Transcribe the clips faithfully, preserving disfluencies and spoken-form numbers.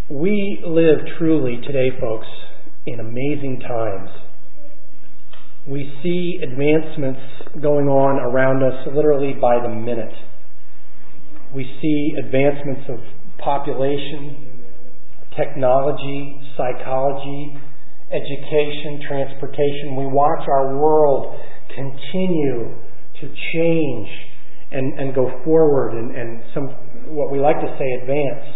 We live truly today, folks, in amazing times. We see advancements going on around us literally by the minute. We see advancements of population, technology, psychology, education, transportation. We watch our world continue to change and, and go forward and, and some what we like to say advance.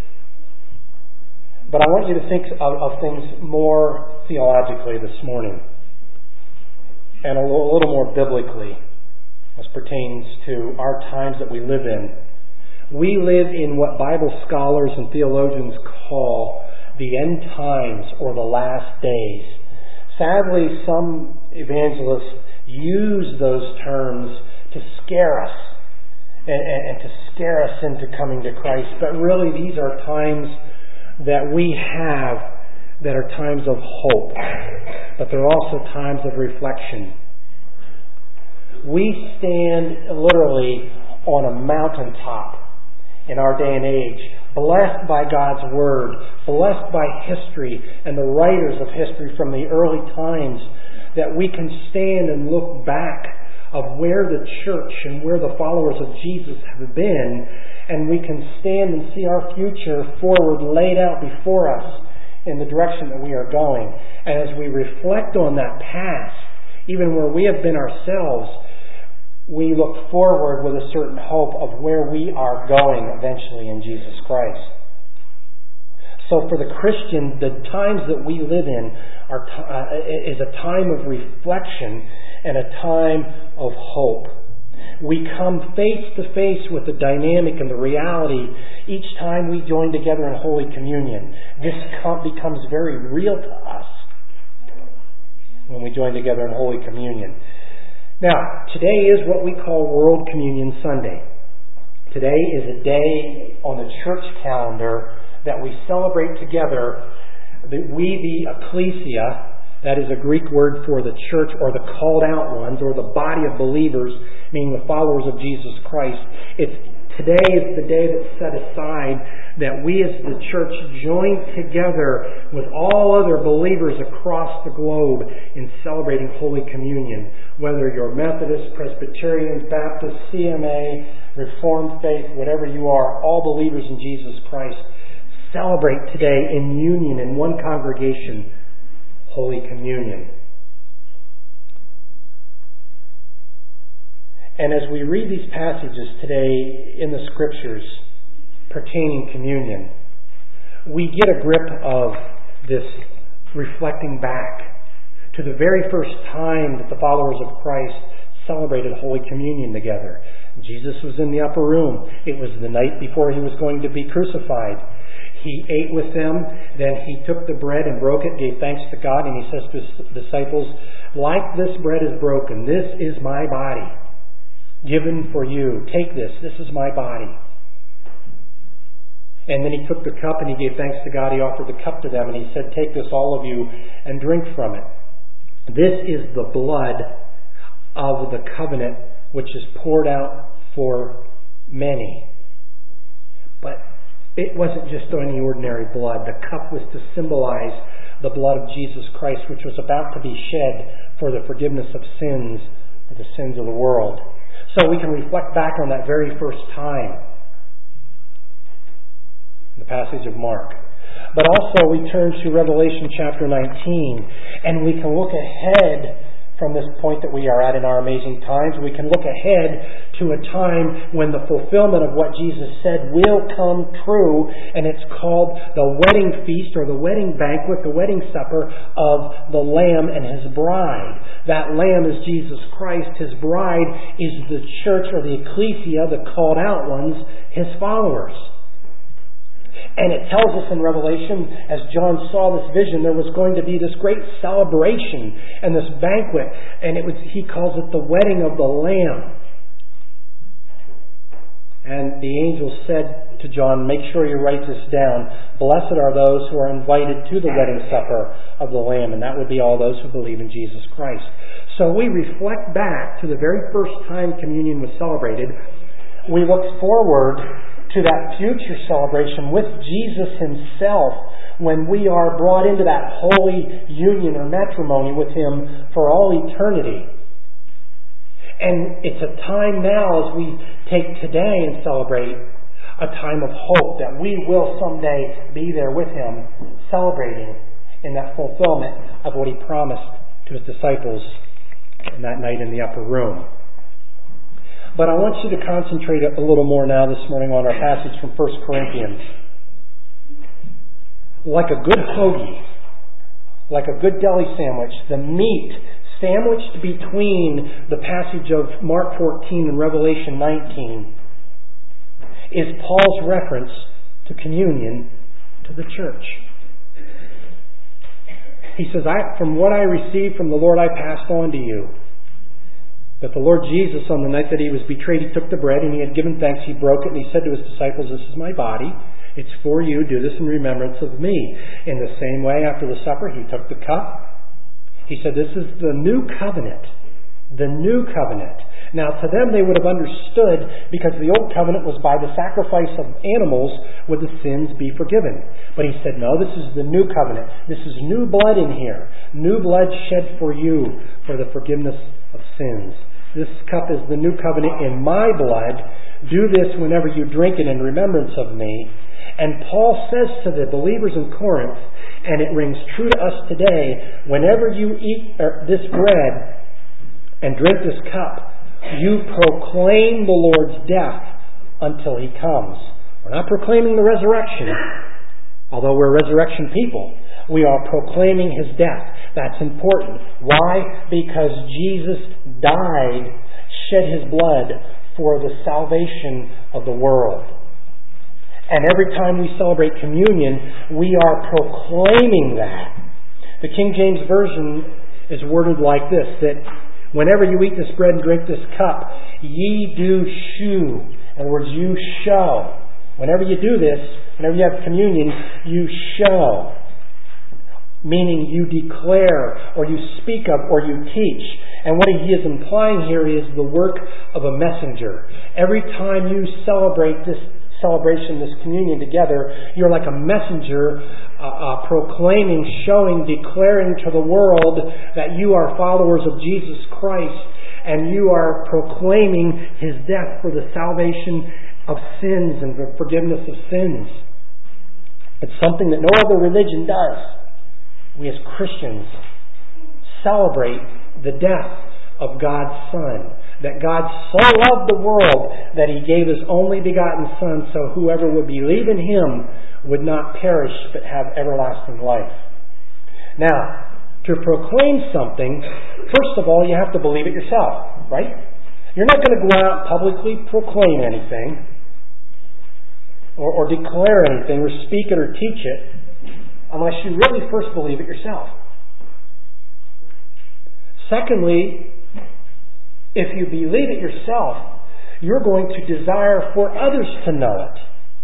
But I want you to think of, of things more theologically this morning and a little, a little more biblically as pertains to our times that we live in. We live in what Bible scholars and theologians call the end times or the last days. Sadly, some evangelists use those terms to scare us and, and, and to scare us into coming to Christ. But really, these are times that we have that are times of hope, but they're also times of reflection. We stand literally on a mountaintop in our day and age, blessed by God's Word, blessed by history and the writers of history from the early times, that we can stand and look back of where the church and where the followers of Jesus have been, and we can stand and see our future forward laid out before us in the direction that we are going. And as we reflect on that past, even where we have been ourselves, we look forward with a certain hope of where we are going eventually in Jesus Christ. So for the Christian, the times that we live in are t- uh, is a time of reflection and a time of hope. We come face to face with the dynamic and the reality each time we join together in Holy Communion. This com- becomes very real to us when we join together in Holy Communion. Now, today is what we call World Communion Sunday. Today is a day on the church calendar that we celebrate together that we, the ecclesia, that is a Greek word for the church or the called out ones or the body of believers, meaning the followers of Jesus Christ. It's today is the day that's set aside that we as the church join together with all other believers across the globe in celebrating Holy Communion. Whether you're Methodist, Presbyterian, Baptist, C M A, Reformed faith, whatever you are, all believers in Jesus Christ celebrate today in union in one congregation Holy Communion. And as we read these passages today in the Scriptures pertaining communion, we get a grip of this reflecting back to the very first time that the followers of Christ celebrated Holy Communion together. Jesus was in the upper room. It was the night before he was going to be crucified. He ate with them, then he took the bread and broke it, gave thanks to God, and he says to his disciples, like this bread is broken, this is my body, given for you. Take this, this is my body. And then he took the cup and he gave thanks to God, he offered the cup to them, and he said, take this, all of you, and drink from it. This is the blood of the covenant, which is poured out for many. But it wasn't just any ordinary blood. The cup was to symbolize the blood of Jesus Christ, which was about to be shed for the forgiveness of sins, for the sins of the world. So we can reflect back on that very first time in the passage of Mark. But also we turn to Revelation chapter nineteen, and we can look ahead from this point that we are at in our amazing times. We can look ahead to a time when the fulfillment of what Jesus said will come true, and it's called the wedding feast or the wedding banquet, the wedding supper of the Lamb and His bride. That Lamb is Jesus Christ. His bride is the church or the ecclesia, the called out ones, His followers. And it tells us in Revelation, as John saw this vision, there was going to be this great celebration and this banquet. And it was, he calls it the wedding of the Lamb. And the angel said to John, make sure you write this down. Blessed are those who are invited to the wedding supper of the Lamb. And that would be all those who believe in Jesus Christ. So we reflect back to the very first time communion was celebrated. We look forward to that future celebration with Jesus Himself when we are brought into that holy union or matrimony with Him for all eternity. And it's a time now as we take today and celebrate, a time of hope that we will someday be there with Him, celebrating in that fulfillment of what He promised to His disciples in that night in the upper room. But I want you to concentrate a little more now this morning on our passage from First Corinthians. Like a good hoagie, like a good deli sandwich, the meat sandwiched between the passage of Mark fourteen and Revelation nineteen is Paul's reference to communion to the church. He says, I, from what I received from the Lord I passed on to you. That the Lord Jesus, on the night that He was betrayed, He took the bread and He had given thanks. He broke it and He said to His disciples, this is my body. It's for you. Do this in remembrance of me. In the same way, after the supper, He took the cup. He said, this is the new covenant. The new covenant. Now, to them, they would have understood, because the old covenant was by the sacrifice of animals would the sins be forgiven. But He said, no, this is the new covenant. This is new blood in here. New blood shed for you for the forgiveness of sins. This cup is the new covenant in my blood. Do this whenever you drink it in remembrance of me. And Paul says to the believers in Corinth, and it rings true to us today, whenever you eat this bread and drink this cup, you proclaim the Lord's death until He comes. We're not proclaiming the resurrection, although we're resurrection people. We are proclaiming His death. That's important. Why? Because Jesus died, shed His blood for the salvation of the world. And every time we celebrate communion, we are proclaiming that. The King James Version is worded like this, that whenever you eat this bread and drink this cup, ye do shew. In other words, you show. Whenever you do this, whenever you have communion, you show. Meaning you declare, or you speak of, or you teach. And what he is implying here is the work of a messenger. Every time you celebrate this celebration, this communion together, you're like a messenger uh, uh, proclaiming, showing, declaring to the world that you are followers of Jesus Christ, and you are proclaiming His death for the salvation of sins and the forgiveness of sins. It's something that no other religion does. We as Christians celebrate the death of God's Son. That God so loved the world that He gave His only begotten Son, so whoever would believe in Him would not perish but have everlasting life. Now, to proclaim something, first of all, you have to believe it yourself, right? You're not going to go out and publicly proclaim anything or, or declare anything or speak it or teach it unless you really first believe it yourself. Secondly, if you believe it yourself, you're going to desire for others to know it.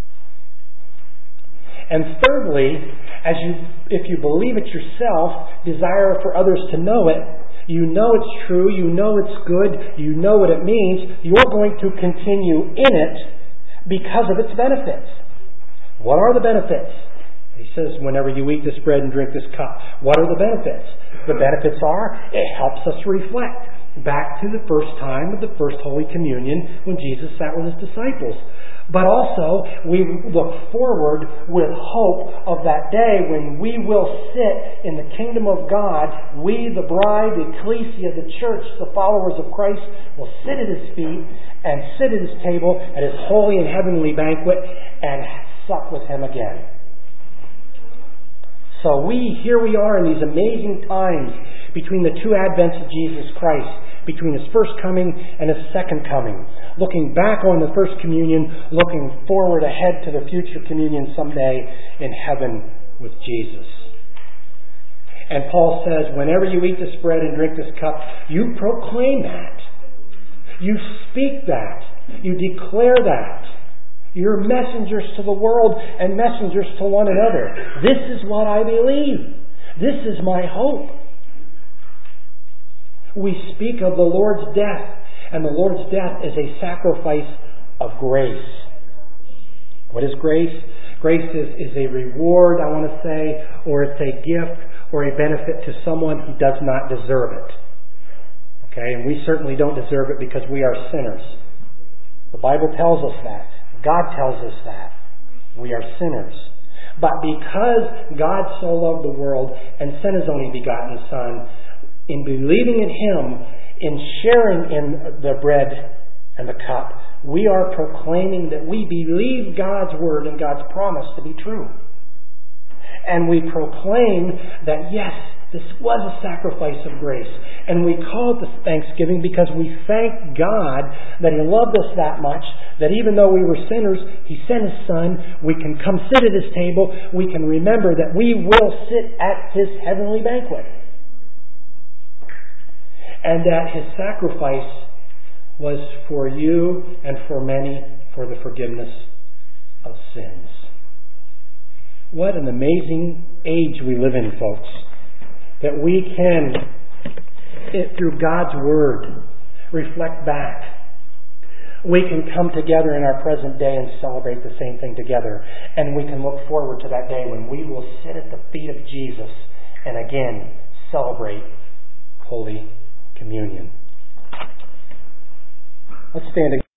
And thirdly, as you, if you believe it yourself, desire for others to know it, you know it's true, you know it's good, you know what it means, you're going to continue in it because of its benefits. What are the benefits? He says, whenever you eat this bread and drink this cup, what are the benefits? The benefits are, it helps us reflect back to the first time of the first Holy Communion when Jesus sat with His disciples. But also, we look forward with hope of that day when we will sit in the kingdom of God. We, the bride, the ecclesia, the church, the followers of Christ, will sit at His feet and sit at His table at His holy and heavenly banquet and sup with Him again. So we, here we are in these amazing times between the two advents of Jesus Christ, between His first coming and His second coming. Looking back on the first communion, looking forward ahead to the future communion someday in heaven with Jesus. And Paul says, whenever you eat this bread and drink this cup, you proclaim that. You speak that. You declare that. You're messengers to the world and messengers to one another. This is what I believe. This is my hope. We speak of the Lord's death, and the Lord's death is a sacrifice of grace. What is grace? Grace is, is a reward, I want to say, or it's a gift or a benefit to someone who does not deserve it. Okay, and we certainly don't deserve it because we are sinners. The Bible tells us that. God tells us that. We are sinners. But because God so loved the world and sent His only begotten Son, in believing in Him, in sharing in the bread and the cup, we are proclaiming that we believe God's Word and God's promise to be true. And we proclaim that yes, this was a sacrifice of grace. And we call it the Thanksgiving because we thank God that He loved us that much, that even though we were sinners, He sent His Son. We can come sit at His table. We can remember that we will sit at His heavenly banquet. And that His sacrifice was for you and for many for the forgiveness of sins. What an amazing age we live in, folks. That we can, through God's Word, reflect back. We can come together in our present day and celebrate the same thing together. And we can look forward to that day when we will sit at the feet of Jesus and again celebrate Holy Communion. Let's stand again.